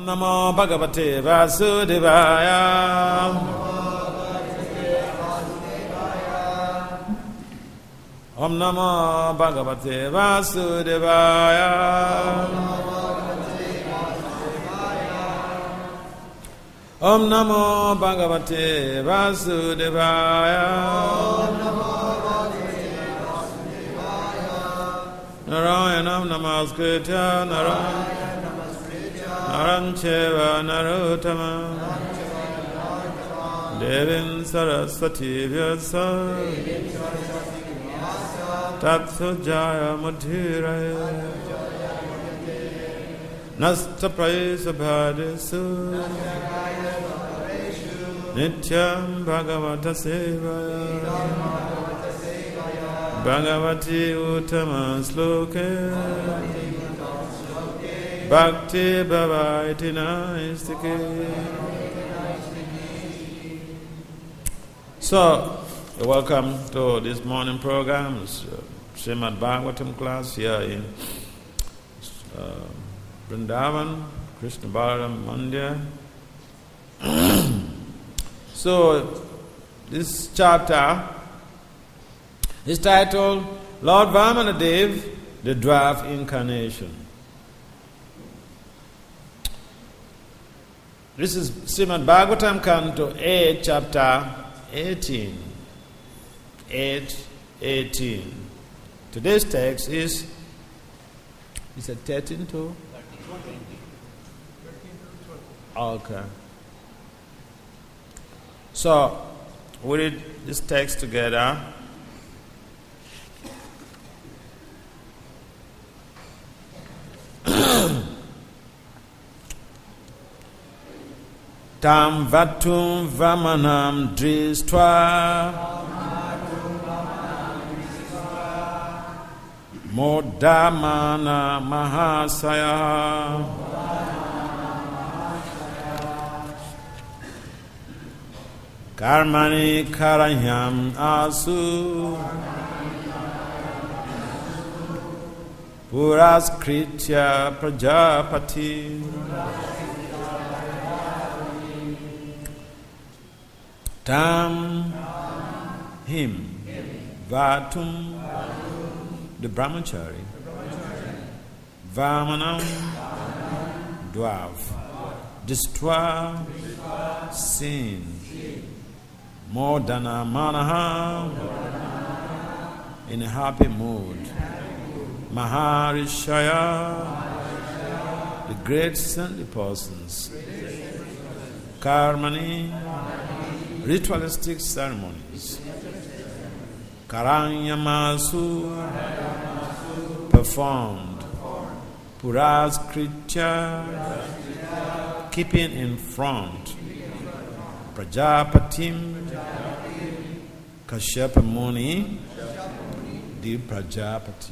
Namo Bhagavate Vasudevaya. Om Namo Bhagavate Vasudevaya. Om Namo Bhagavate Vasudevaya. Narayanam Namaskritya Narancheva Narottama Devim Saraswati Vyasa Tatsujaya Mudhiraya Nasta Prayesa Bhadesu Nityam Bhagavata Sevaya Bhagavati Uttama Sloke Bhakti Bhavaiti Naistike. So, welcome to this morning program, Srimad Bhagavatam class here in Vrindavan, Krishna Balaram Mandir. So, this chapter is titled Lord Vamanadev, the Dwarf Incarnation. This is Srimad Bhagavatam Canto 8, chapter 18. 8:18. Today's text is it 13 to? 13. Okay. So, we read this text together. Tam vatum vamanam dristva modamana mahasaya karmani karanyam asu puraskritya prajapati Tam him vatum the brahmachari vamanam dwarf destroy sin modana manaha in a happy mood maharishaya the great saintly persons karmani ritualistic ceremonies karanyamasu performed puraskritya keeping in front prajapatim Kashyapa Muni the Prajapati.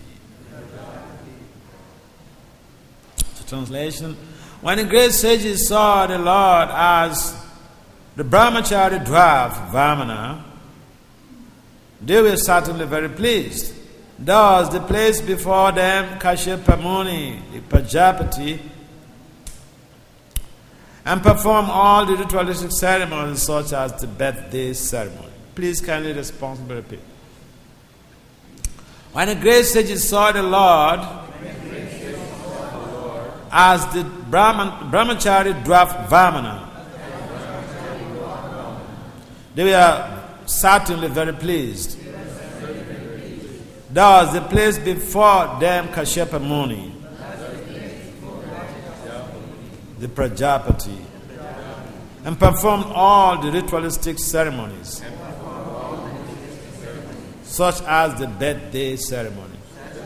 So translation: when the great sages saw the Lord as the brahmachari dwarf Vamana, they were certainly very pleased. Thus, they placed before them Kashyapa Muni, the Prajapati, and performed all the ritualistic ceremonies such as the birthday ceremony. Please kindly responsibly repeat. When the great sages saw the Lord as the brahmachari dwarf Vamana, they were certainly very pleased. Thus, they placed before them Kashyapa Muni, the Prajapati, and performed all the ritualistic ceremonies, such as the birthday ceremony.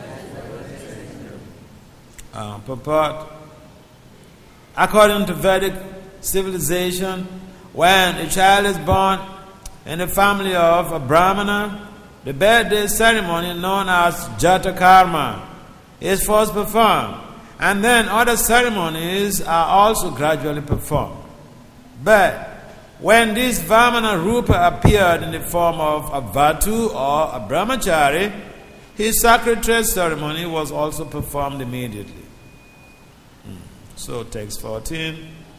Purport: according to Vedic civilization, when a child is born in the family of a Brahmana, the birthday ceremony known as Jata Karma is first performed, and then other ceremonies are also gradually performed. But when this Vamana Rupa appeared in the form of a Vatu or a Brahmachari, his sacred thread ceremony was also performed immediately. So text 14.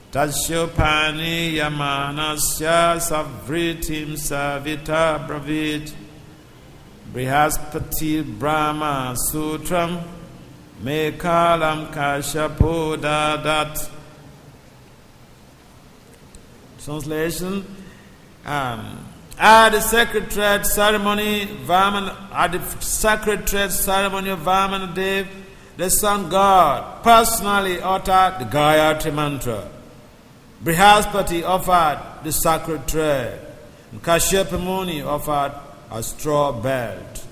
Tashopani Yamanasya Savritim Savita Bravit Brihaspati Brahma Sutram Mekalam Kashapo Dadat. Translation. At the sacred thread ceremony of Vamanadev, the sun god personally uttered the Gayatri mantra. Brihaspati offered the sacred thread, and Kashyapa Muni offered a straw belt.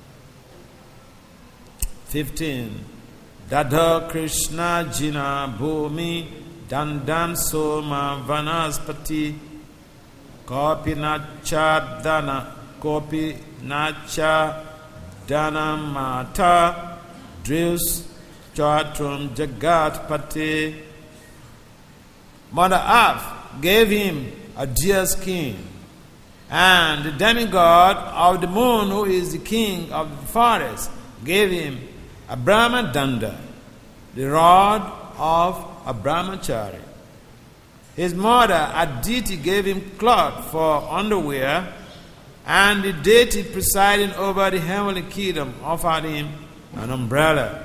15. Dada Krishna Jina Bhumi Dandan Soma Vanaspati Kopi Nacha Dana Mata Dris Chatrum Jagat Pati. Mother Earth gave him a deer skin, and the demigod of the moon, who is the king of the forest, gave him a Brahma Danda, the rod of a brahmachari. His mother Aditi gave him cloth for underwear, and the deity presiding over the heavenly kingdom offered him an umbrella.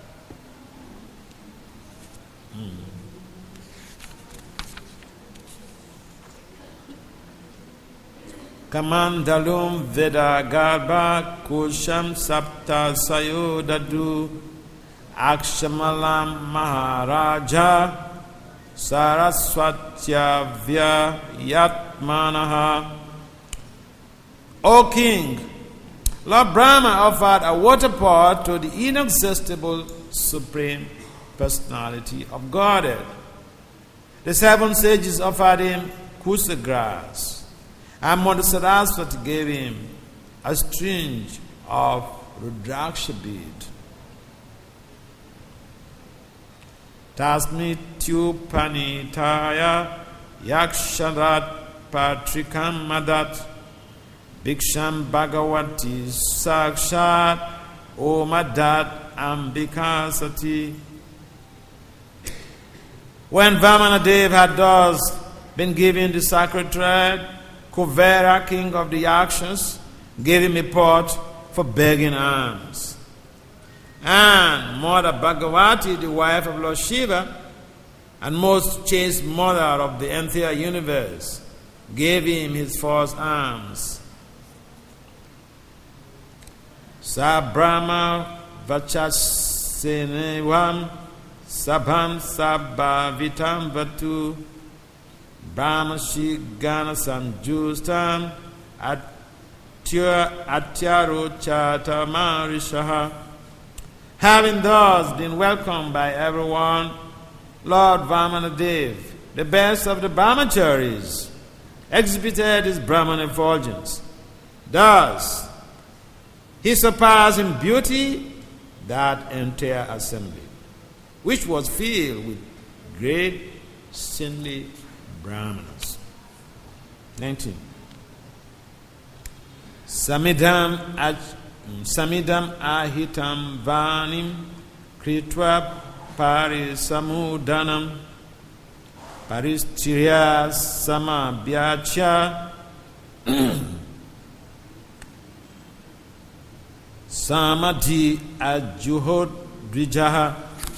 Kamandalum Veda Garba Kusham Sapta Sayodadu Akshamalam Maharaja Saraswatya Vya Yatmanaha. O King, Lord Brahma offered a water pot to the inexhaustible Supreme Personality of Godhead. The 7 sages offered him kusa grass, and Mother Saraswati gave him a string of Rudraksha bead. Tasmi Tupanitaya Yaksharat Patrikam Madat Bhiksham Bhagavati Sakshat Omadat Ambika Sati. When Vamanadev had thus been given the sacred thread, Kuvera, king of the Yakshas, gave him a pot for begging alms. And Mother Bhagavati, the wife of Lord Shiva, and most chaste mother of the entire universe, gave him his first alms. Sa Brahma Vachasenevam Sabham Sabha Vitam Vatu Brahma Shigana Sanjustam Atyaro Chatamarishaha. Having thus been welcomed by everyone, Lord Vamanadev, the best of the brahmacharis, exhibited his Brahman effulgence. Thus, he surpassed in beauty that entire assembly, which was filled with great saintly Brahmanas. 19. Samidam ahitam vanim kritva parisamudanam paristirya samabhyacha samadhi ajuhod drijaha.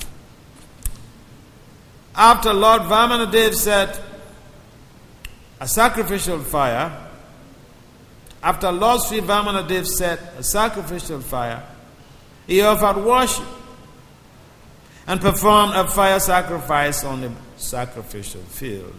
After Lord Vamanadev set a sacrificial fire, after Lord Sri Vamanadev set a sacrificial fire, he offered worship and performed a fire sacrifice on the sacrificial field.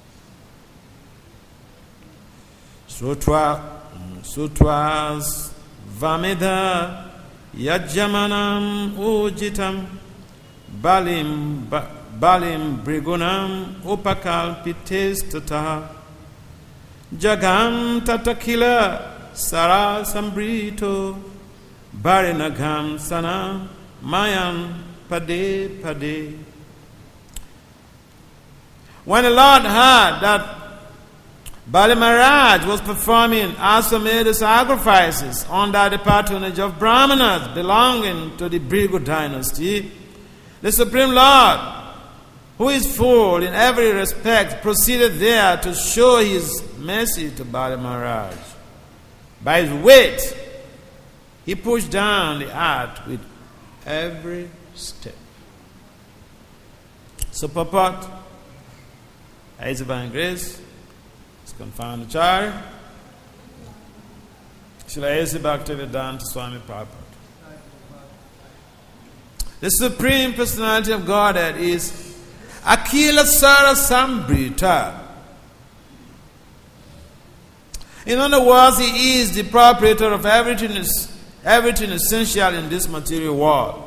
Sutwas Vamedha Yajjamanam Ujitam Balim Brigunam Upakalpitestata Jagam Tatakila Sara Sambrito Barinagam Sana Mayan Pade Pade. When the Lord heard that Bali Maharaj was performing Aswamedha sacrifices under the patronage of Brahmanas belonging to the Bhrigu dynasty, the Supreme Lord who is full in every respect, proceeded there to show his mercy to Bali Maharaj. By his weight, he pushed down the earth with every step. So purport, His Divine Grace, is confounded Acharya, Srila A.C. Bhaktivedanta Swami Prabhupada. The Supreme Personality of Godhead is Akhila Sara Sambrita. In other words, He is the proprietor of everything essential in this material world.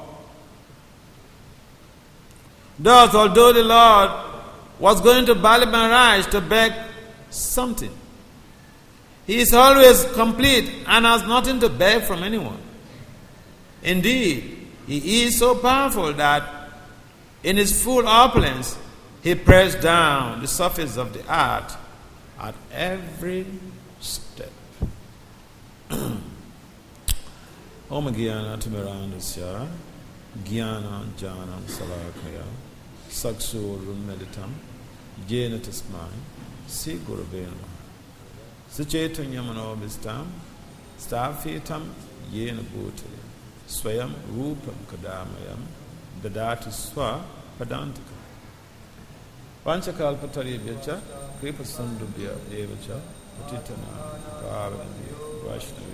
Thus, although the Lord was going to Bali Maharaj to beg something, He is always complete and has nothing to beg from anyone. Indeed, He is so powerful that in His full opulence, He pressed down the surface of the earth at every step. Om Gyana Timirandasya Gyana Janam Salakaya Saksurum Meditam Jena Tasmai Si Gurubena Suchetanyamano Vistam Stafitam Yena Bhutali Swayam Rupam Kadamayam Dadati Swa Padantika Panchakalpatari Vyacha Kripa Sandubhya Evacha Patitana Paravani Vaishnavi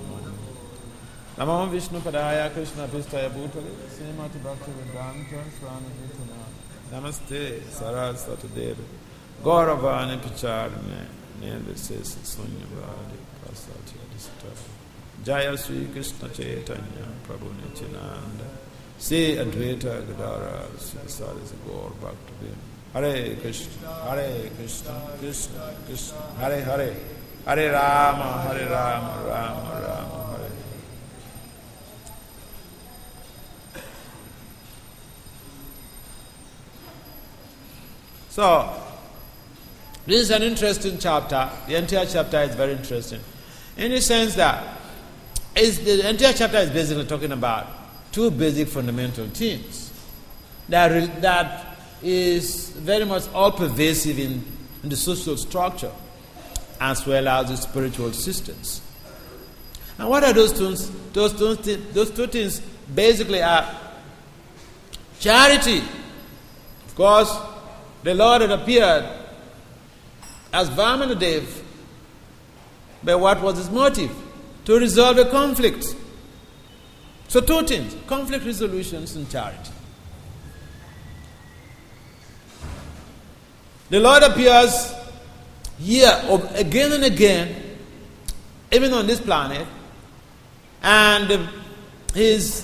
Namo Vishnu Padaya Krishna Pistaya Bhutali Srimati Bhaktivedanta Swami Vitana Namaste Saraswati Devi Gauravani Picharne Nirvises Sunyavadi Prasatya Disata Jaya Sri Krishna Chaitanya Prabhu Nityananda Se Advaita Gadara Sri Gaur Bhaktivedanta Hare Krishna Krishna Krishna Hare Hare Hare Rama Rama Rama Hare. So, this is an interesting chapter. The entire chapter is very interesting in the sense that the entire chapter is basically talking about two basic fundamental things that is very much all-pervasive in the social structure as well as the spiritual systems. And what are those things? Those two things basically are charity. Of course, the Lord had appeared as Vamanadev, but what was His motive? To resolve a conflict. So two things, conflict resolutions and charity. The Lord appears here again and again, even on this planet, and his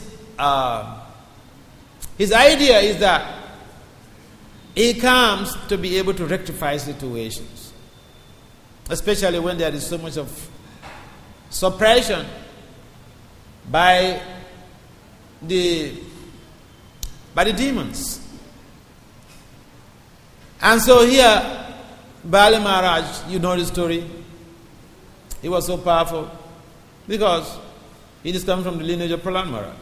idea is that He comes to be able to rectify situations, especially when there is so much of suppression by the demons. And so here, Bali Maharaj, you know the story. He was so powerful because he is coming from the lineage of Prahlad Maharaj.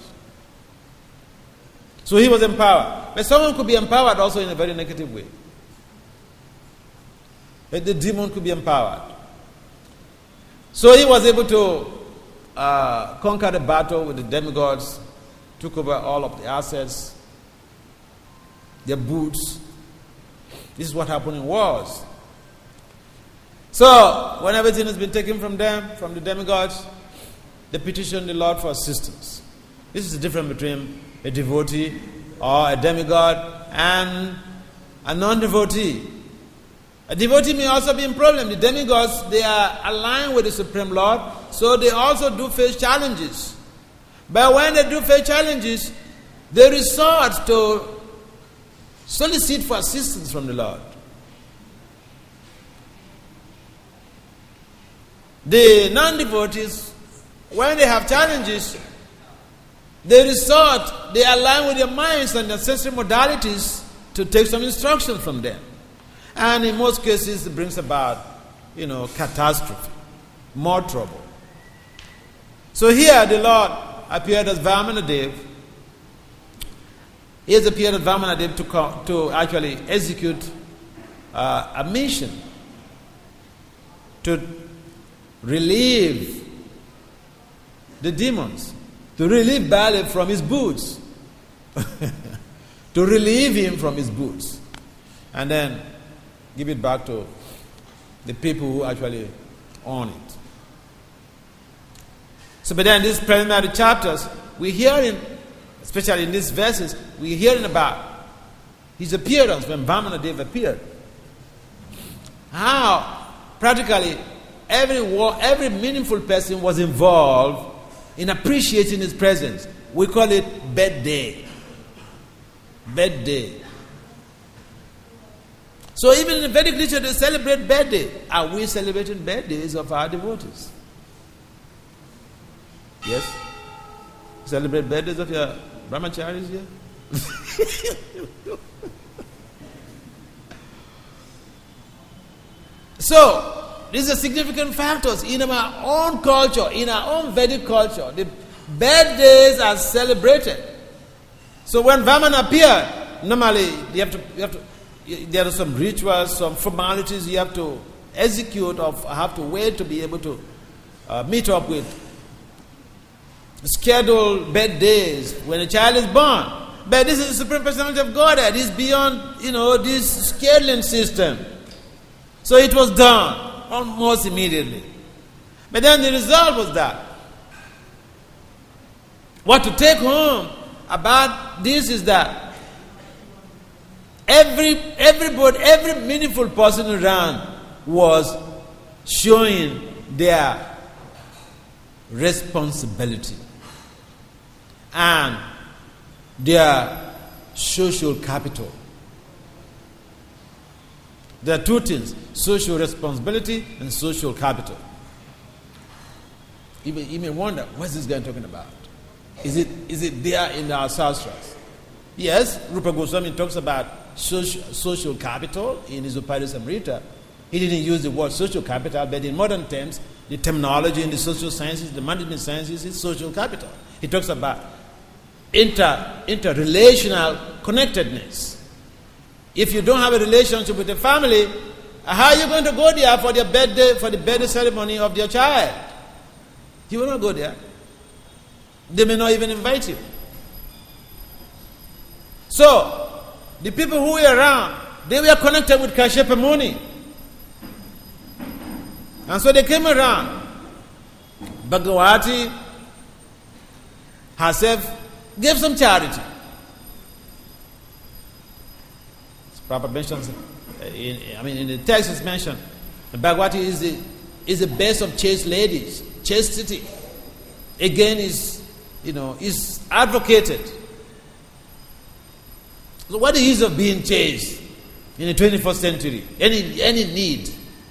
So he was empowered. But someone could be empowered also in a very negative way. But the demon could be empowered. So he was able to conquer the battle with the demigods, took over all of the assets, their boots. This is what happened in wars. So, when everything has been taken from them, from the demigods, they petition the Lord for assistance. This is the difference between a devotee or a demigod and a non-devotee. A devotee may also be in problem. The demigods, they are aligned with the Supreme Lord, so they also do face challenges. But when they do face challenges, they resort to solicit for assistance from the Lord. The non-devotees, when they have challenges, they align with their minds and their sensory modalities to take some instruction from them. And in most cases, it brings about, catastrophe, more trouble. So here, the Lord appeared as Vamanadev. Here's a period of Vamanadev to actually execute a mission to relieve the demons, to relieve Bali from his boots, to relieve him from his boots, and then give it back to the people who actually own it. So, but then these preliminary chapters, we're hearing, especially in these verses, we're hearing about his appearance when Vamanadev appeared. How practically every meaningful person was involved in appreciating his presence. We call it birthday. Birthday. So even in the Vedic literature, they celebrate birthday. Are we celebrating birthdays of our devotees? Yes? Celebrate birthdays of your brahmacharis here? So, these are significant factors in our own culture, in our own Vedic culture. The birthdays are celebrated. So when Vamana appeared, normally there are some rituals, some formalities you have to execute or have to wait to be able to meet up with. Scheduled birthdays when a child is born. But this is the Supreme Personality of Godhead. It's beyond, this scheduling system. So it was done almost immediately. But then the result was that what to take home about this is that every meaningful person around was showing their responsibility and their social capital. There are two things: social responsibility and social capital. You may wonder, what's this guy talking about? Is it there in our sastras? Yes, Rupa Goswami talks about social capital in his Upanishamrita. He didn't use the word social capital, but in modern terms, the terminology in the social sciences, the management sciences, is social capital. He talks about interrelational connectedness. If you don't have a relationship with the family, how are you going to go there for the birthday ceremony of your child? You will not go there. They may not even invite you. So, the people who were around, they were connected with Kashyapa Muni. And so they came around. Bhagavati herself gave some charity. Prabhupada mentions, in the text it's mentioned, Bhagavati is the best of chaste ladies. Chastity, again, is advocated. So what is of being chaste in the 21st century? Any need?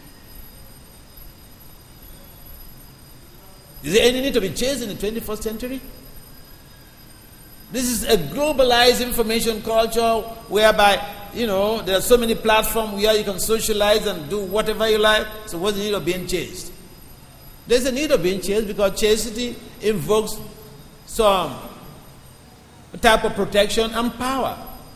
Is there any need to be chaste in the 21st century? This is a globalized information culture whereby, there are so many platforms where you can socialize and do whatever you like. So what's the need of being chaste? There's a need of being chaste because chastity invokes some type of protection and power.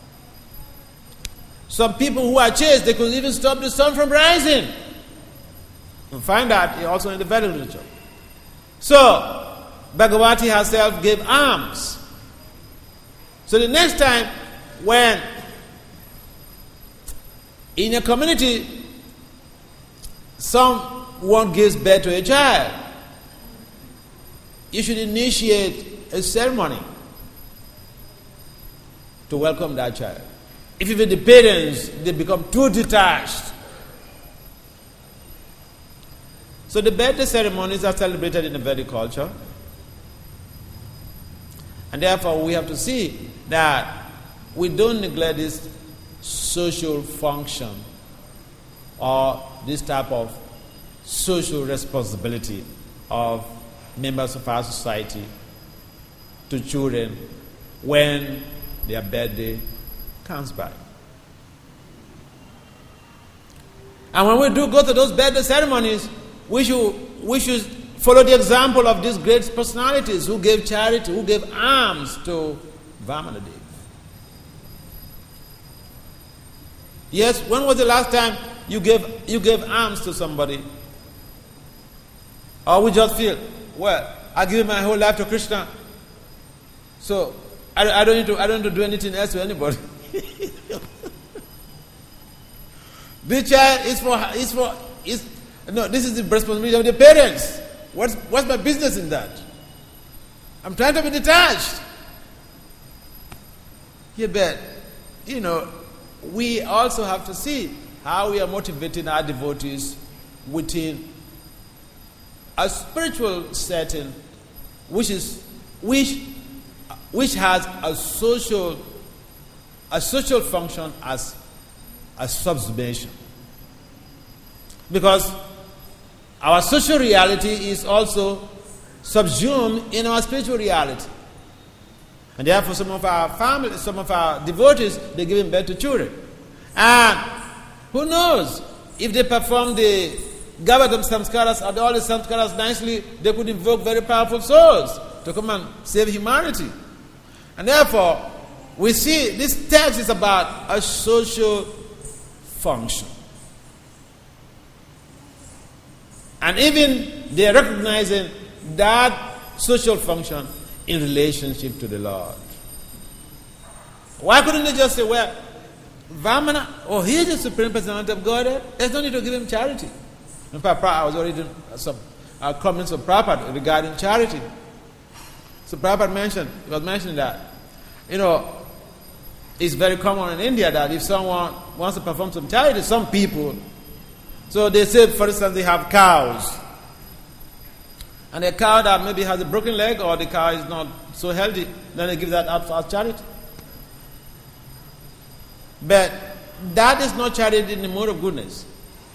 Some people who are chaste, they could even stop the sun from rising. You'll find that also in the Vedic literature. So, Bhagavati herself gave alms. So the next time when in a community someone gives birth to a child, you should initiate a ceremony to welcome that child. If even the parents, they become too detached. So the birthday ceremonies are celebrated in the Vedic culture. And therefore we have to see that we don't neglect this social function or this type of social responsibility of members of our society to children when their birthday comes by. And when we do go to those birthday ceremonies, we should follow the example of these great personalities who gave charity, who gave alms to Vamanadev. Yes, when was the last time you gave alms to somebody? Or we just feel, well, I give my whole life to Krishna, so I don't need to do anything else to anybody. This child this is the responsibility of the parents. What's my business in that? I'm trying to be detached. Yeah, but, we also have to see how we are motivating our devotees within a spiritual setting which has a social function as a subsumation. Because our social reality is also subsumed in our spiritual reality. And therefore some of our devotees, they're giving birth to children. And who knows, if they perform the Gavatam samskaras or all the samskaras nicely, they could invoke very powerful souls to come and save humanity. And therefore, we see this text is about a social function. And even they are recognizing that social function in relationship to the Lord. Why couldn't they just say, well, Vamana, he is the Supreme Personality of Godhead, there's no need to give him charity. In fact, I was already doing some comments of Prabhupada regarding charity. So Prabhupada was mentioning that, it's very common in India that if someone wants to perform some charity, some people, so they say, for instance, they have cows. And a cow that maybe has a broken leg or the cow is not so healthy, then they give that out as charity. But that is not charity in the mode of goodness.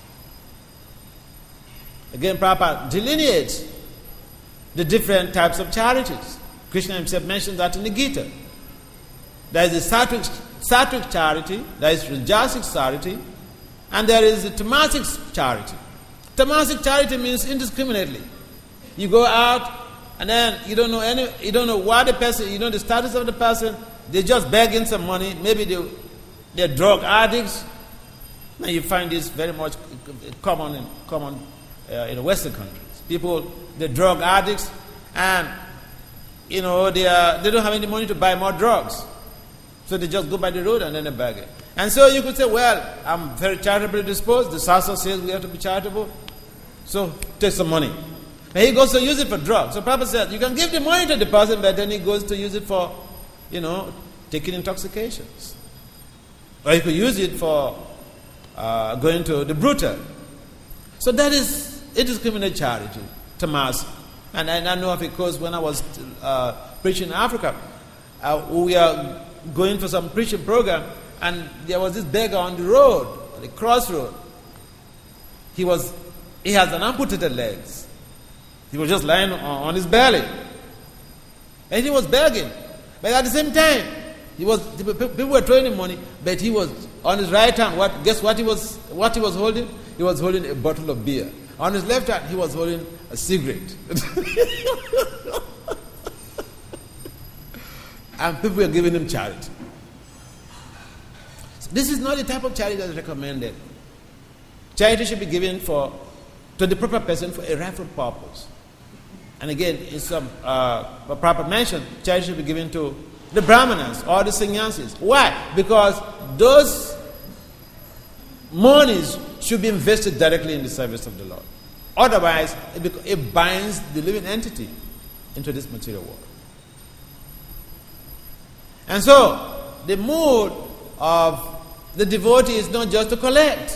Again, Prabhupada delineates the different types of charities. Krishna himself mentioned that in the Gita. There is the sattvic charity, there is rajasic charity, and there is the tamasic charity. Tamasic charity means indiscriminately. You go out and then you don't know why the person, the status of the person, they're just begging some money, maybe they're drug addicts. Now you find this very much common in the Western countries. People, they're drug addicts and they don't have any money to buy more drugs. So they just go by the road and then they beg it. And so you could say, well, I'm very charitably disposed. The Sastra says we have to be charitable. So take some money. And he goes to use it for drugs. So Prabhupada said, you can give the money to the person, but then he goes to use it for, taking intoxications. Or you could use it for going to the brutal. So that is indiscriminate charity, tamas. And I know of it because when I was preaching in Africa, we are going for some preaching program, and there was this beggar on the road, the crossroad. He has an amputated legs. He was just lying on his belly. And he was begging. But at the same time, people were throwing him money, but he was on his right hand. Guess what he was holding? He was holding a bottle of beer. On his left hand, he was holding a cigarette. And people were giving him charity. So this is not the type of charity that is recommended. Charity should be given to the proper person for a rightful purpose. And again, in some proper mention, charity should be given to the Brahmanas or the sannyasis. Why? Because those monies should be invested directly in the service of the Lord. Otherwise, it binds the living entity into this material world. And so, the mood of the devotee is not just to collect.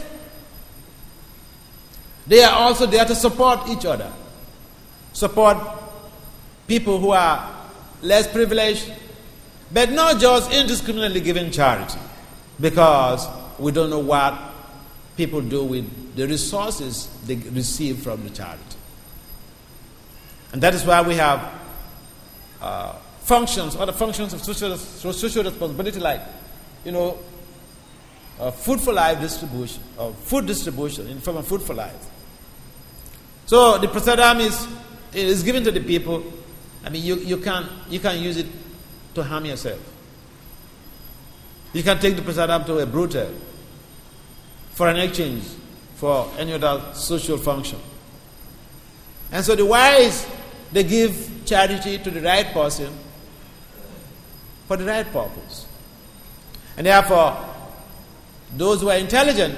They are also there to support each other. Support people who are less privileged, but not just indiscriminately giving charity, because we don't know what people do with the resources they receive from the charity. And that is why we have other functions of social responsibility, like, food for life distribution, or food distribution in form of food for life. So the prasadam is given to the people. I mean, you can't use it to harm yourself. You can take the prasadam to a brutal. for an exchange for any other social function. And so the wise, they give charity to the right person for the right purpose. And therefore, those who are intelligent,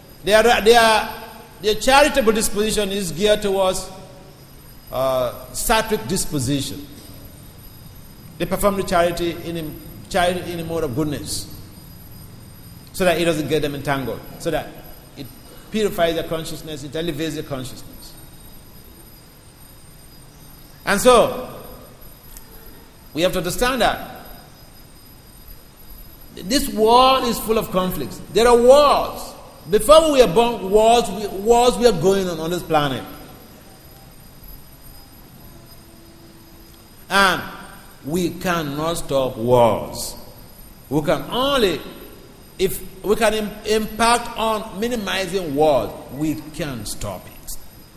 their charitable disposition is geared towards sattvic disposition. They perform the charity in a mode of goodness, so that it doesn't get them entangled, so that it purifies their consciousness, it elevates their consciousness. And so, we have to understand that this world is full of conflicts. There are wars. Before we were born, wars were going on this planet. And we cannot stop wars. We can only, if we can impact on minimizing wars, we can stop it.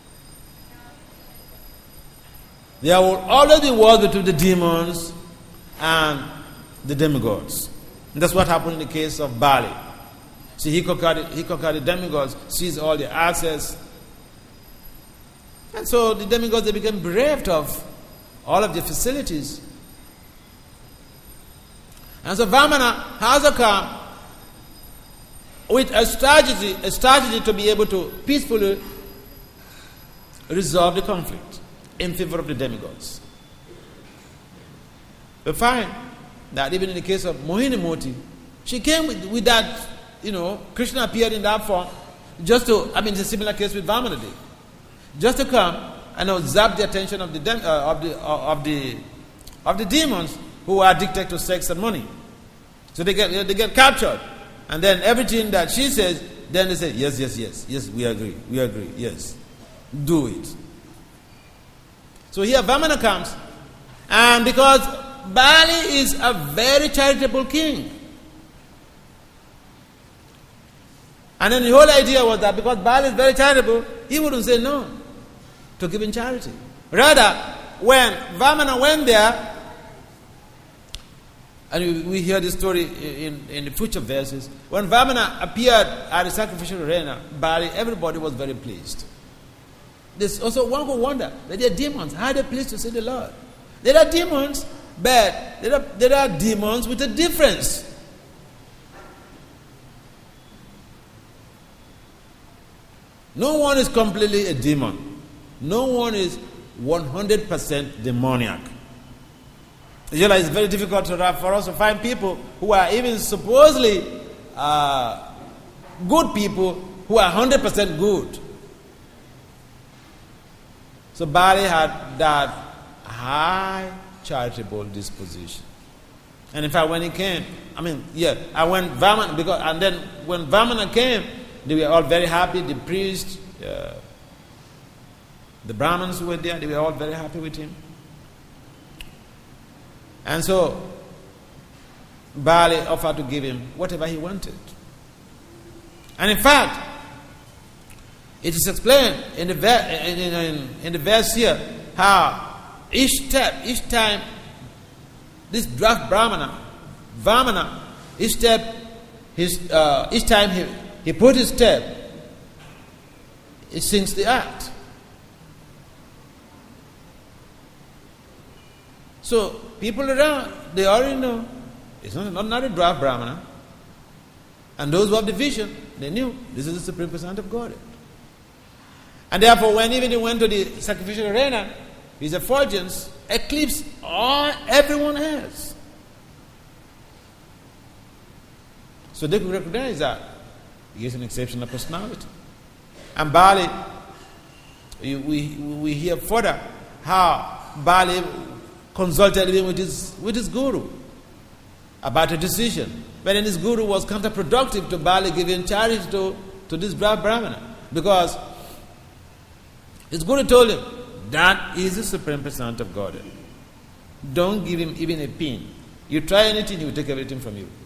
There will always be wars between the demons and the demigods. And that's what happened in the case of Bali. See, he conquered the demigods, seized all their access. And so the demigods, they became bereft of all of their facilities. And so Vamana has to come with a strategy to be able to peacefully resolve the conflict in favor of the demigods. We find that even in the case of Mohini Moti, she came with that, Krishna appeared in that form just to, it's a similar case with Vamana did, just to come and zap the attention of the demons who are addicted to sex and money. So they get captured, and then everything that she says, then they say yes, we agree, yes, do it. So here Vamana comes, and because Bali is a very charitable king, and then the whole idea was that because Bali is very charitable, he wouldn't say no to giving charity. Rather, when Vamana went there, and we hear this story in the future verses, when Vamana appeared at the sacrificial arena, Bali, everybody was very pleased. There's also one could wonder that there are demons. How are they pleased to see the Lord? There are demons, but there are demons with a difference. No one is completely a demon. No one is 100% demoniac. It's very difficult for us to find people who are even supposedly good people who are 100% good. So Bali had that high charitable disposition. And in fact, when he came, when Vamana came, they were all very happy. The priest, the Brahmins who were there, they were all very happy with him. And so Bali offered to give him whatever he wanted. And in fact, it is explained in the verse here how each time this draft Vamana, each time he put his step, it sinks the act. So people around, they already know it's not a draft Brahmana. And those who have the vision, they knew this is the Supreme Personality of Godhead. And therefore, when even he went to the sacrificial arena, his effulgence eclipsed everyone else. So they could recognize that he is an exceptional personality. And Bali, we hear further how Bali consulted him with his guru about a decision. But then his guru was counterproductive to Bali giving charity to this Brahmana, because his guru told him, that is the Supreme Personality of Godhead. Don't give him even a pin. You try anything, he will take everything from you.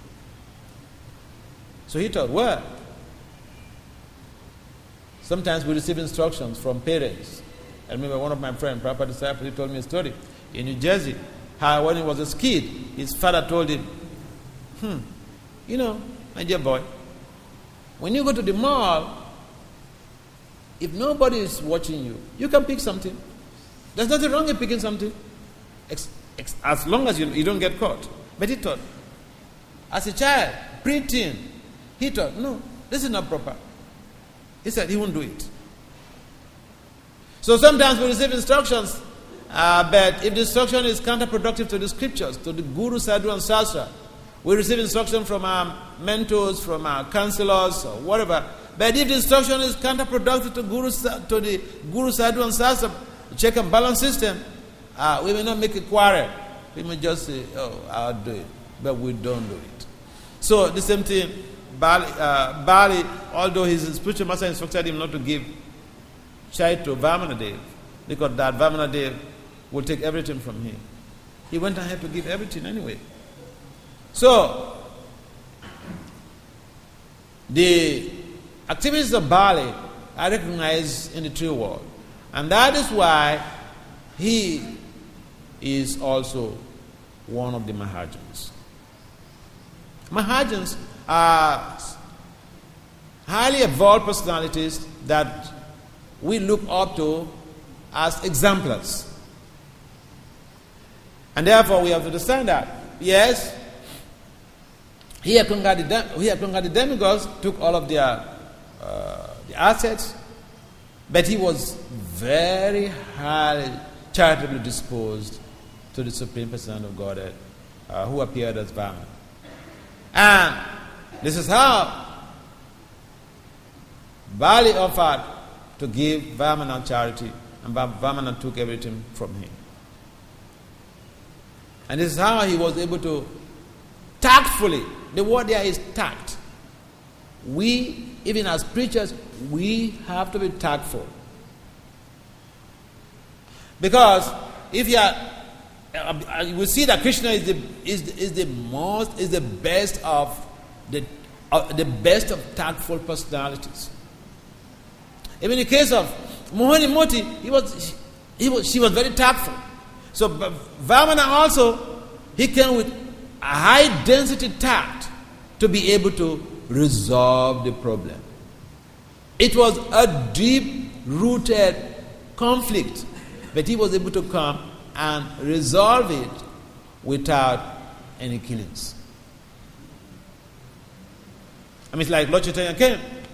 So he thought, well, sometimes we receive instructions from parents. I remember one of my friends, Prabhupada disciple, he told me a story in New Jersey, how when he was a kid, his father told him, my dear boy, when you go to the mall, if nobody is watching you, you can pick something. There's nothing wrong in picking something, as long as you don't get caught. But he thought, as a child, pre-teen, he thought, no, this is not proper. He said he won't do it. So sometimes we receive instructions, but if the instruction is counterproductive to the scriptures, to the Guru, Sadhu, and Sastra, we receive instruction from our mentors, from our counselors, or whatever. But if the instruction is counterproductive to the Guru, Sadhu, and Sastra, check and balance system, we may not make a quarrel. We may just say, oh, I'll do it. But we don't do it. So the same thing, Bali, although his spiritual master instructed him not to give chai to Vamanadev, because that Vamanadev will take everything from him. He went ahead to give everything anyway. So, the activities of Bali are recognized in the true world. And that is why he is also one of the Mahajans. Mahajans are highly evolved personalities that we look up to as exemplars. And therefore we have to understand that, yes, he had conquered the demigods, took all of their the assets, but he was very highly charitably disposed to the Supreme Personality of Godhead, who appeared as Vamana. And this is how Bali offered to give Vamana charity, and Vamana took everything from him. And this is how he was able to tactfully, the word there is tact. We, even as preachers, we have to be tactful. Because if you are, you will see that Krishna is the best of the best of tactful personalities. Even in the case of Mohini Moti, she was very tactful. So Vamana also, he came with a high density tact to be able to resolve the problem. It was a deep rooted conflict, but he was able to come and resolve it without any killings. I mean, it's like Lord Chaitanya came.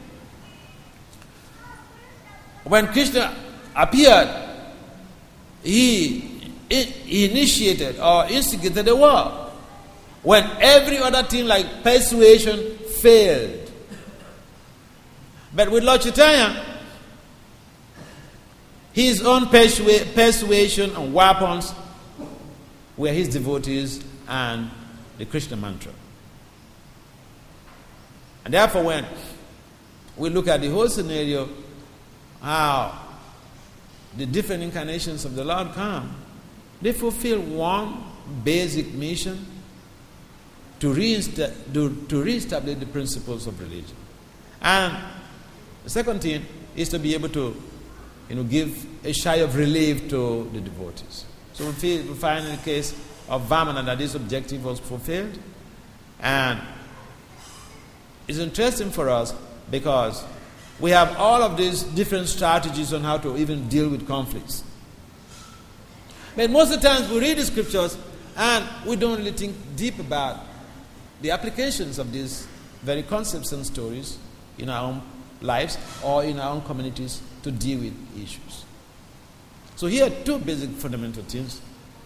When Krishna appeared, he initiated or instigated the war. When every other thing like persuasion failed. But with Lord Chaitanya, his own persuasion and weapons were his devotees and the Krishna mantra. And therefore, when we look at the whole scenario, how the different incarnations of the Lord come, they fulfill one basic mission to reestablish the principles of religion. And the second thing is to be able to give a shy of relief to the devotees. So we find in the case of Vamana that this objective was fulfilled. And it's interesting for us because we have all of these different strategies on how to even deal with conflicts. But most of the times we read the scriptures and we don't really think deep about the applications of these very concepts and stories in our own lives or in our own communities to deal with issues. So here are two basic fundamental things.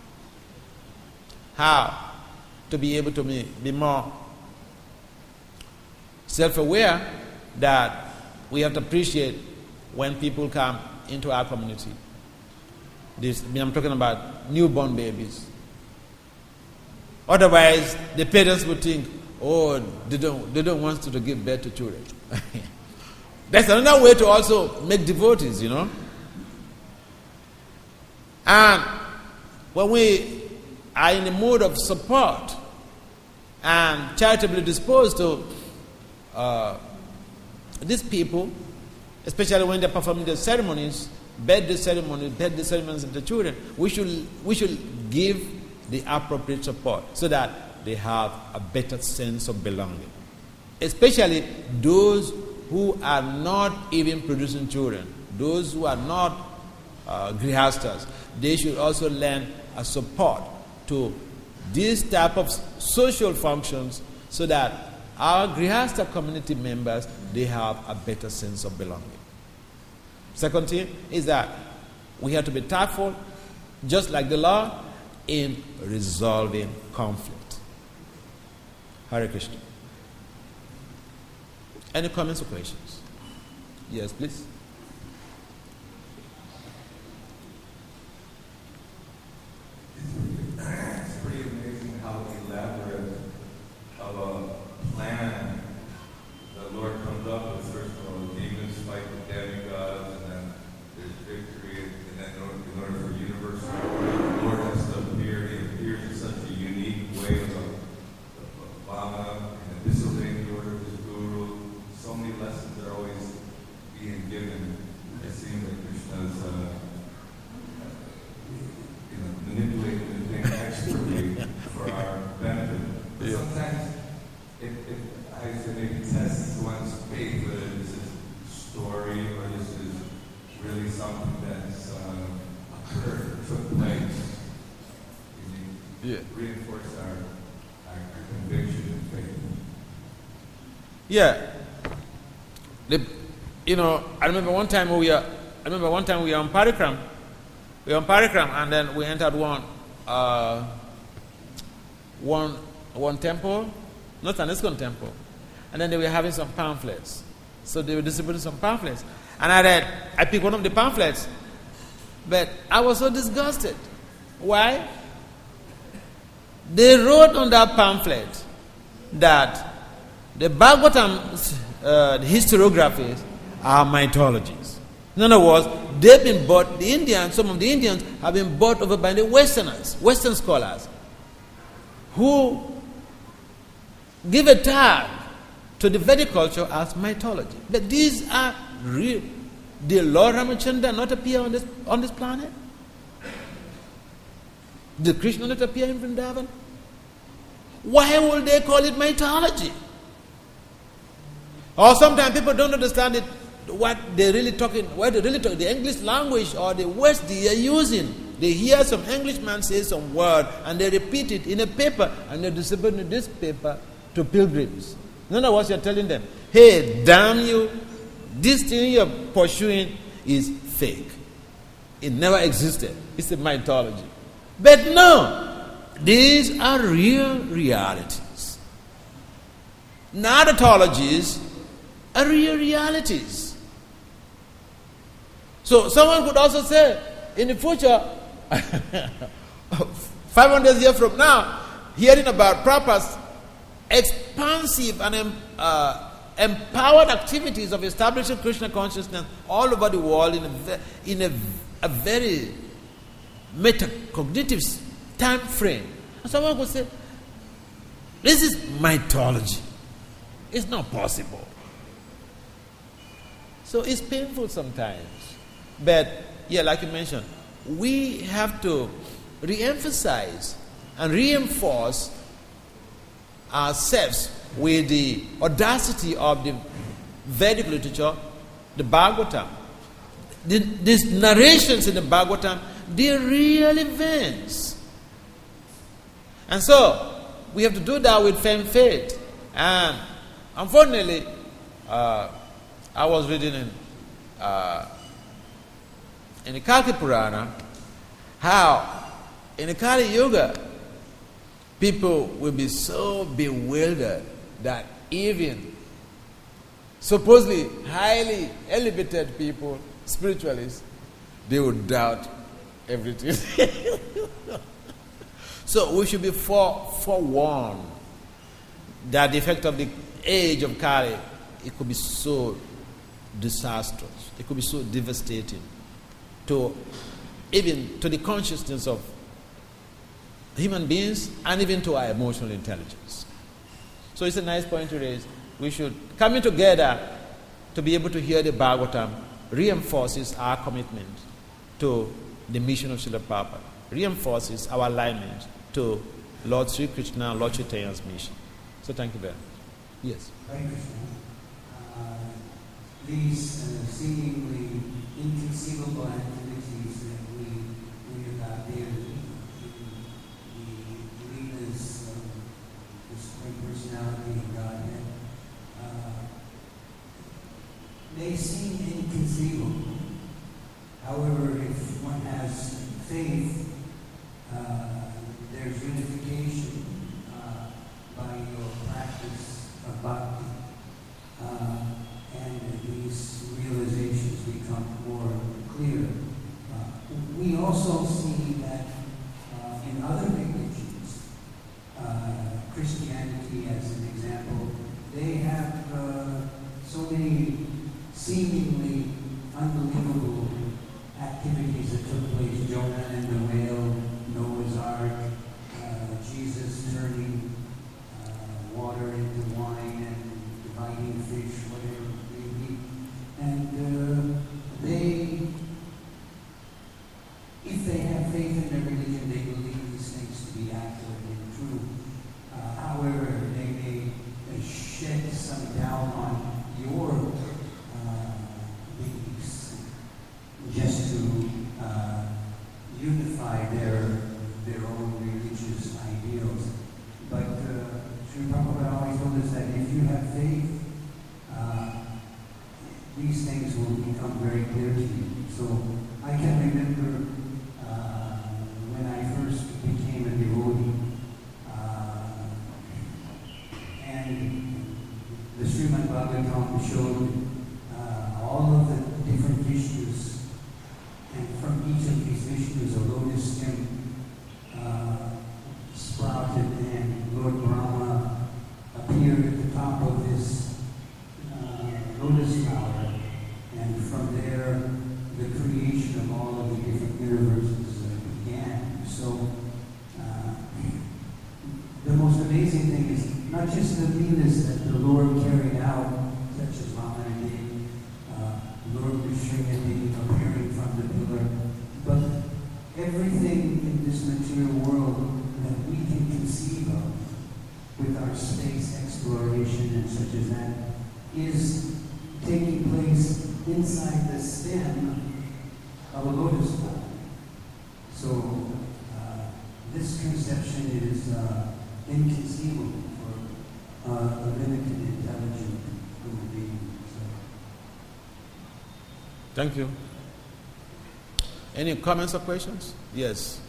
How to be able to be more self-aware that we have to appreciate when people come into our community. I'm talking about newborn babies. Otherwise, the parents would think, oh, they don't want to give birth to children. That's another way to also make devotees, And when we are in the mood of support and charitably disposed to these people, especially when they're performing their ceremonies, birthday ceremonies of the children, we should give the appropriate support so that they have a better sense of belonging. Especially those who are not even producing children, those who are not grihastas, they should also lend a support to these type of social functions so that our grihasta community members, they have a better sense of belonging. Second thing is that we have to be tactful, just like the law, in resolving conflict. Hare Krishna. Any comments or questions? Yes, please. It's pretty amazing how elaborate of a plan the Lord comes up with. First of all, demons fight the demigods, and then there's victory, and then in order for universal order, the Lord has to appear. He appears in such a unique way of Vamana and disobeying the order of his guru. So many lessons are always being given. It seems like Krishna's manipulating the thing expertly for our benefit. But sometimes I say maybe tests one's faith whether this is story or this is really something that's occurred, took place. Reinforce our conviction and faith. Yeah. I remember one time we were on Parikram. We were on Parikram, and then we entered one temple, not an ISKCON temple, and then they were having some pamphlets. So they were distributing some pamphlets, and I picked one of the pamphlets, but I was so disgusted. Why? They wrote on that pamphlet that the Bhagavatam, the historiographies, are mythologies. In other words, they've been bought, some of the Indians have been bought over by the Westerners, Western scholars, who give a tag to the Vedic culture as mythology. But these are real. Did Lord Ramachandra not appear on this planet? Did Krishna not appear in Vrindavan? Why would they call it mythology? Or sometimes people don't understand it, what they're really talking, the English language or the words they are using. They hear some Englishman say some word and they repeat it in a paper and they distribute this paper to pilgrims. In other words, you're telling them, hey, damn you, this thing you're pursuing is fake. It never existed. It's a mythology. But no, these are real realities. Narratologies are real realities. So someone could also say, in the future, 500 years from now, hearing about Prabhupada's expansive and empowered activities of establishing Krishna consciousness all over the world in a very metacognitive time frame. And someone could say, this is mythology. It's not possible. So it's painful sometimes. But, yeah, like you mentioned, we have to re-emphasize and reinforce ourselves with the audacity of the Vedic literature, the Bhagavatam. These narrations in the Bhagavatam, they're real events. And so, we have to do that with firm faith. And unfortunately, I was reading in the Kalki Purana how in the Kali Yuga people will be so bewildered that even supposedly highly elevated people, spiritualists, they would doubt everything. So we should be forewarned that the effect of the age of Kali, it could be so disastrous, it could be so devastating to the consciousness of human beings and even to our emotional intelligence. So it's a nice point to raise. We should, coming together to be able to hear the Bhagavatam, reinforces our commitment to the mission of Srila Prabhupada, reinforces our alignment to Lord Sri Krishna, Lord Chaitanya's mission. So thank you very much. Yes. Thank you. these seemingly inconceivable activities that we read about daily in the leaders of the Supreme Personality of Godhead may seem inconceivable. However, if one has faith, there's unification by your practice of bhakti, and these realizations become more clear. We also see that in other religions, Christianity as an example, they have so many seemingly unbelievable activities that took place. Jonah and the whale, Noah's Ark, Jesus turning water into wine and dividing fish, whatever it may be. And if they have faith in their religion, they believe these things to be accurate and true. However, they may shed some doubt on your beliefs just to unify their own religious ideals. But Sri Prabhupada always told us that if you have faith, these things will become very clear to you. So I can remember when I first became a devotee, and the Srimad Bhagavatam showed all of the different Vishnus, and from each of these Vishnus a lotus stem sprouted, and Lord Brahma appeared at the top of this lotus flower, and from there the creation of all of the different universes began. So the most amazing thing is not just the leelas that the Lord carried out, such as Vamanadeva, Lord Nrsimhadev appearing from the pillar, but everything in this material world that we can conceive of with our space exploration and such as that is taking place inside the stem of a lotus flower. So this conception is inconceivable for a limited intelligent human being. Thank you. Any comments or questions? Yes.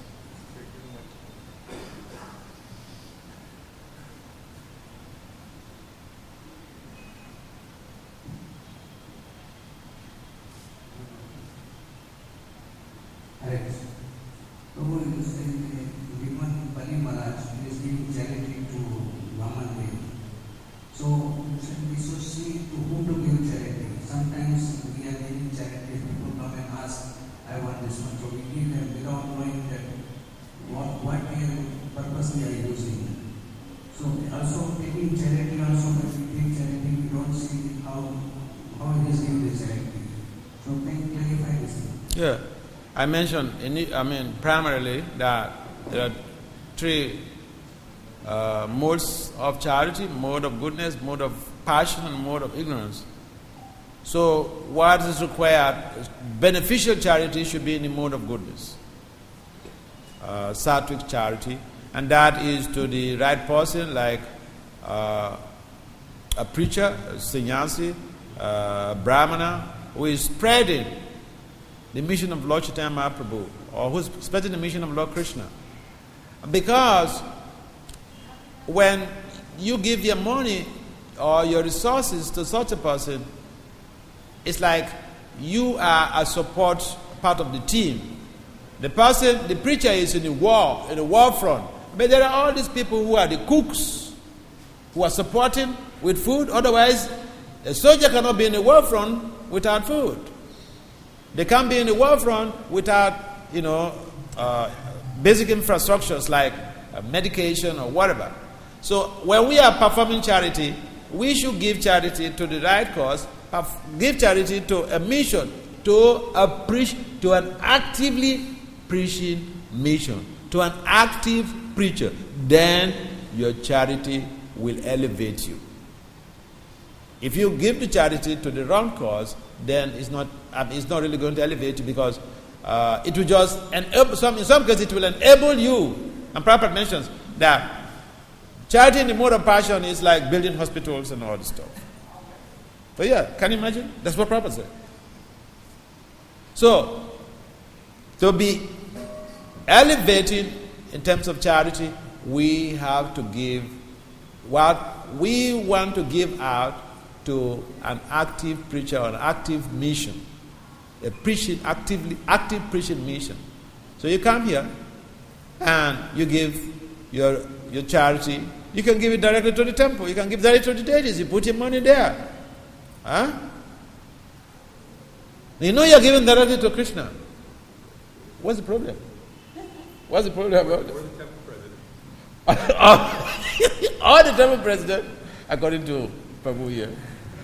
Alex, Prabhu is saying Viman Bali Maharaj is giving charity to Vamanadeva. So we should see to whom to give charity. Sometimes we are giving charity, people come and ask, I want this one. So we give them without knowing that what purpose we are using. So also taking charity, also when we take charity, we don't see how it is given the charity. So can you clarify this thing? Yeah. I mentioned, primarily that there are three modes of charity: mode of goodness, mode of passion, and mode of ignorance. So what is required, beneficial charity should be in the mode of goodness, sattvic charity, and that is to the right person, like a preacher, a sannyasi, a brahmana, who is spreading the mission of Lord Chaitanya Mahaprabhu, or who's spreading the mission of Lord Krishna. Because when you give your money or your resources to such a person, it's like you are a support part of the team. The preacher is in the war front. But there are all these people who are the cooks, who are supporting with food. Otherwise, a soldier cannot be in the war front without food. They can't be in the war front without, basic infrastructures like medication or whatever. So when we are performing charity, we should give charity to the right cause, give charity to a mission, to an actively preaching mission, to an active preacher. Then your charity will elevate you. If you give the charity to the wrong cause, then it's not really going to elevate you, because it will just enable, in some cases it will enable you. And Prabhupada mentions that charity in the mode of passion is like building hospitals and all this stuff. So yeah, can you imagine? That's what Prabhupada said. So, to be elevating in terms of charity, we have to give what we want to give out to an active preacher or an active mission, a active preaching mission. So you come here and you give your charity. You can give it directly to the temple. You can give directly to the deities. You put your money there. Huh? You know you're giving directly to Krishna. What's the problem? What's the problem about it? Or the temple president. Or the temple president, according to Prabhu here.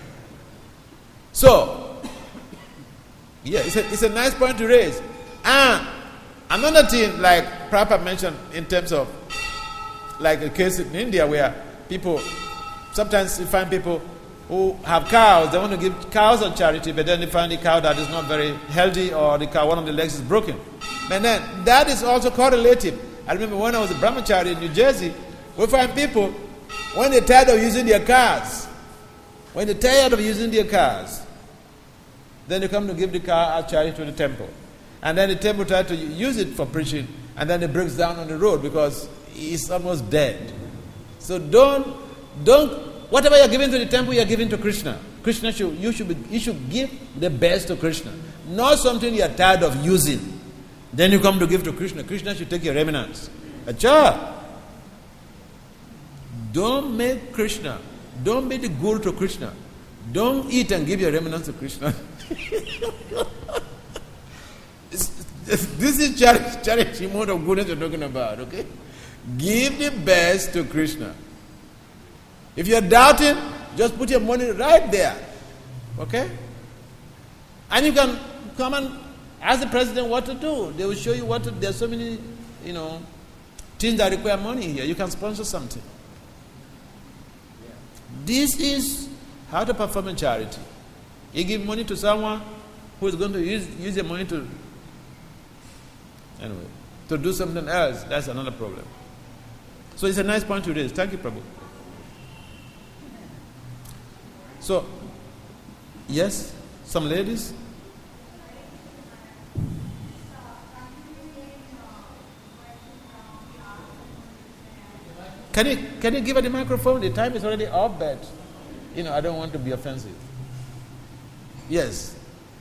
So, yeah, it's a nice point to raise. And another thing, like Prabhupada mentioned, in terms of, like a case in India where people, sometimes you find people who have cows, they want to give cows on charity, but then they find the cow that is not very healthy, or the cow, one of the legs is broken. And then that is also correlative. I remember when I was a brahmachari in New Jersey, we find people, when they're tired of using their cars, then they come to give the car as charity to the temple. And then the temple tries to use it for preaching, and then it breaks down on the road because it's almost dead. So don't, whatever you're giving to the temple, you're giving to Krishna. You should give the best to Krishna, not something you're tired of using. Then you come to give to Krishna. Krishna should take your remnants. Acha! Don't make Krishna. Don't be the guru to Krishna. Don't eat and give your remnants to Krishna. This is charity mode of goodness you're talking about, okay? Give the best to Krishna. If you're doubting, just put your money right there, okay? And you can come and ask the president what to do. They will show you what to do. There's so many, things that require money here. You can sponsor something. This is how to perform in charity. You give money to someone who is going to use your money to do something else. That's another problem. So it's a nice point to raise. Thank you, Prabhu. So, yes, some ladies. Can you give her the microphone? The time is already off, but I don't want to be offensive. Yes.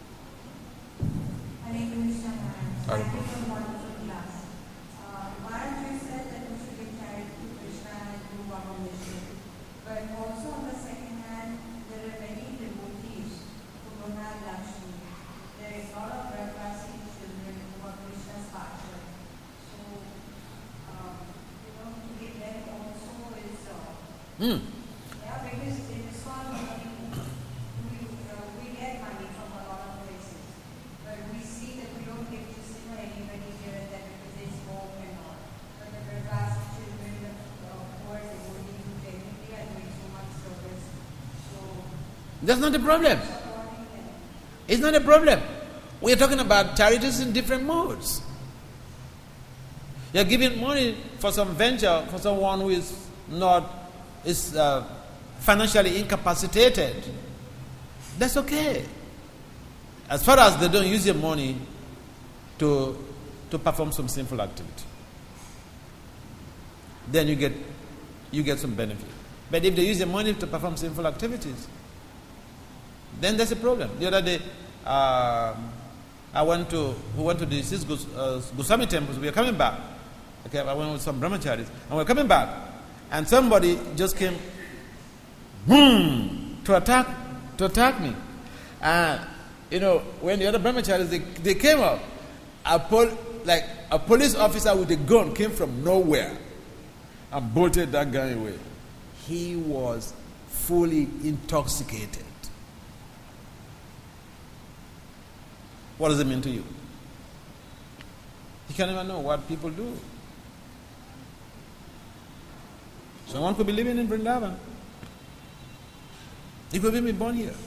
My name is Shana. I came from wonderful class. Maharaj said that we should give charity to Krishna and do our mission. But also on the second hand, there are many devotees who don't have Lakshmi. There is a lot of Brahmasi children who are Krishna's partner. So, to give them also is yeah, because in this one we get money from a lot of places, but we see that we don't give to anybody here and there because they smoke and all. But the Brahmasi children, the poor devotees who technically are doing so much service, so That's not a problem. It's not a problem. We are talking about charities in different modes. You're giving money for some venture for someone who is financially incapacitated. That's okay, as far as they don't use your money to perform some sinful activity. Then you get some benefit. But if they use your money to perform sinful activities, then there's a problem. The other day, we went to the Sis Goswami temples. We were coming back. Okay, I went with some brahmacharis, and we were coming back, and somebody just came, to attack me. And when the other brahmacharis they came up, a police officer with a gun came from nowhere and bolted that guy away. He was fully intoxicated. What does it mean to you? You can't even know what people do. Someone could be living in Vrindavan. You could be born here.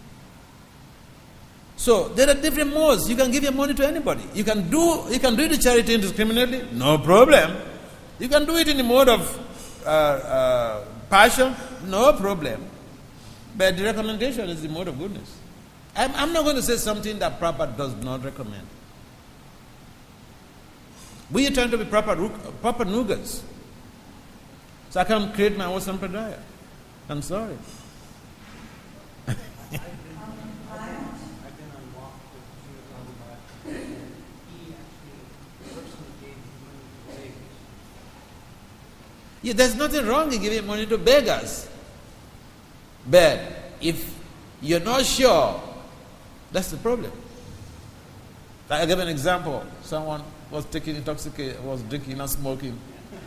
So there are different modes. You can give your money to anybody. You can do the charity indiscriminately, no problem. You can do it in the mode of passion, no problem. But the recommendation is the mode of goodness. I'm not going to say something that Prabhupada does not recommend. We are trying to be proper nugas. So I can create my own sampradaya. I'm sorry. Yeah, there's nothing wrong in giving money to beggars. But if you're not sure, that's the problem. I give an example. Someone was taking intoxicated, was drinking and smoking.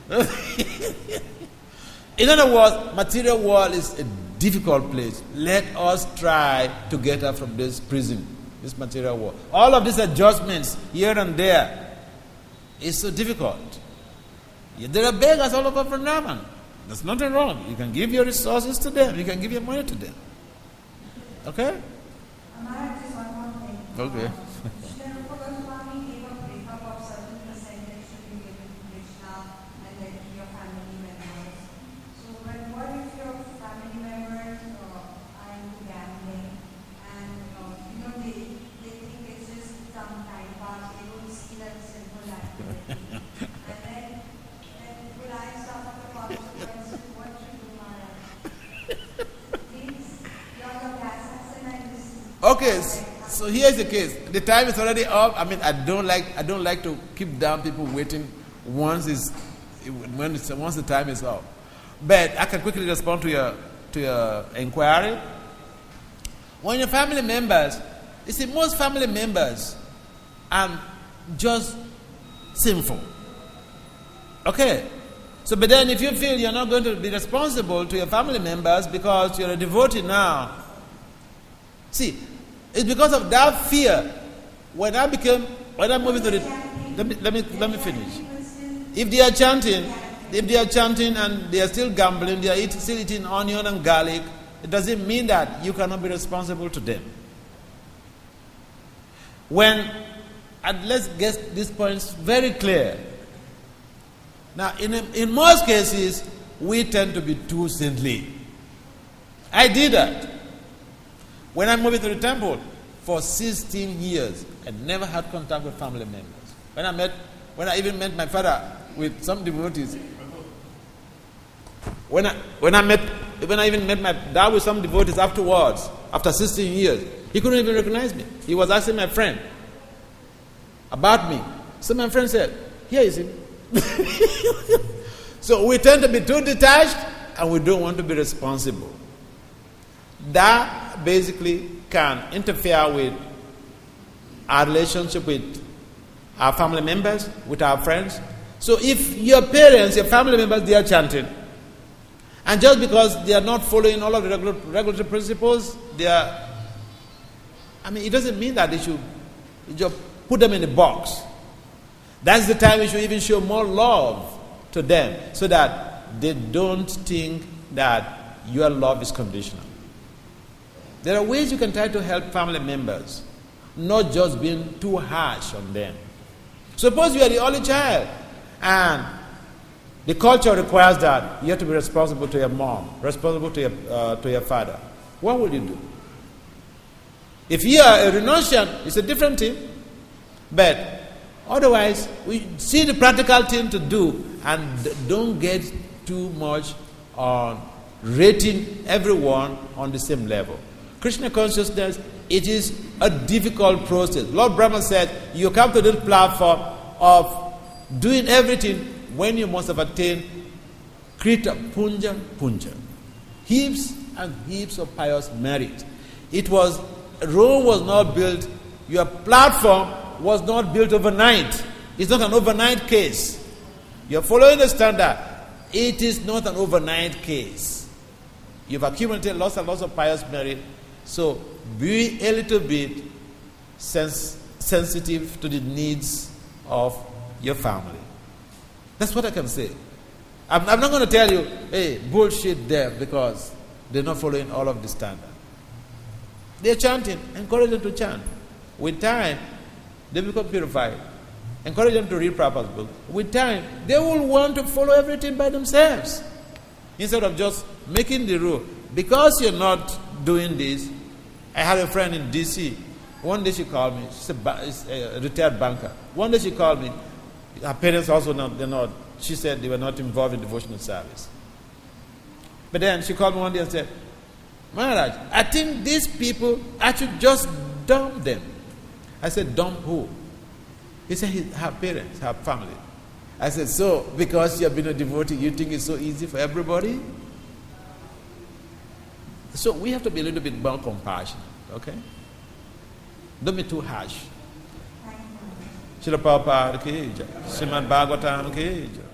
In other words, material world is a difficult place. Let us try to get out from this prison, this material world. All of these adjustments here and there is so difficult. There are beggars all over Vrindavan. There's nothing wrong. You can give your resources to them. You can give your money to them. Okay? Just one more thing. Okay. Srila Goswami gave a breakup of certain percentage should be given to Krishna and then to your family members. So, but what if your family members are into gambling and they think it's just some time pass, they don't see that simple activity. And then will I suffer the consequences? What should do Maharaj? Please, you're the assassin and this is Okay, so here's the case. The time is already up. I mean, I don't like to keep down people waiting once the time is up. But I can quickly respond to your inquiry. When your family members, you see, most family members are just sinful. Okay. So, but then if you feel you're not going to be responsible to your family members because you're a devotee now, see, it's because of that fear. When I'm moving to the, let me finish. If they are chanting and they are still gambling, they are still eating onion and garlic, it doesn't mean that you cannot be responsible to them. Let's get these points very clear. Now, in most cases, we tend to be too saintly. I did that. When I moved to the temple, for 16 years, I never had contact with family members. When I even met my father with some devotees, when I even met my dad with some devotees afterwards, after 16 years, he couldn't even recognize me. He was asking my friend about me. So my friend said, "Here is him." So we tend to be too detached and we don't want to be responsible. That basically can interfere with our relationship with our family members, with our friends. So if your parents, your family members, they are chanting, and just because they are not following all of the regulatory principles, it doesn't mean that you just put them in a box. That's the time we should even show more love to them so that they don't think that your love is conditional. There are ways you can try to help family members, not just being too harsh on them. Suppose you are the only child and the culture requires that you have to be responsible to your mom, responsible to your father. What will you do? If you are a renunciant, it's a different thing. But otherwise, we see the practical thing to do and don't get too much on rating everyone on the same level. Krishna consciousness, it is a difficult process. Lord Brahma said, you come to this platform of doing everything when you must have attained Krita Punja Punja. Heaps and heaps of pious merit. Rome was not built, your platform was not built overnight. It's not an overnight case. You're following the standard. It is not an overnight case. You've accumulated lots and lots of pious merit. So be a little bit sensitive to the needs of your family. That's what I can say. I'm not going to tell you, hey, bullshit them, because they're not following all of the standard. They're chanting. Encourage them to chant. With time, they become purified. Encourage them to read Prabhupada's book. With time, they will want to follow everything by themselves. Instead of just making the rule. Because you're not doing this, I had a friend in D.C. One day she called me. She's a retired banker. One day she called me. Her parents also not. She said they were not involved in devotional service. But then she called me one day and said, Maharaj, I think these people, I should just dump them. I said, dump who? He said, her parents, her family. I said, so because you have been a devotee, you think it's so easy for everybody? So we have to be a little bit more compassionate, okay? Don't be too harsh. Srila Prabhupada ki jai. Srimad Bhagavatam ki jai.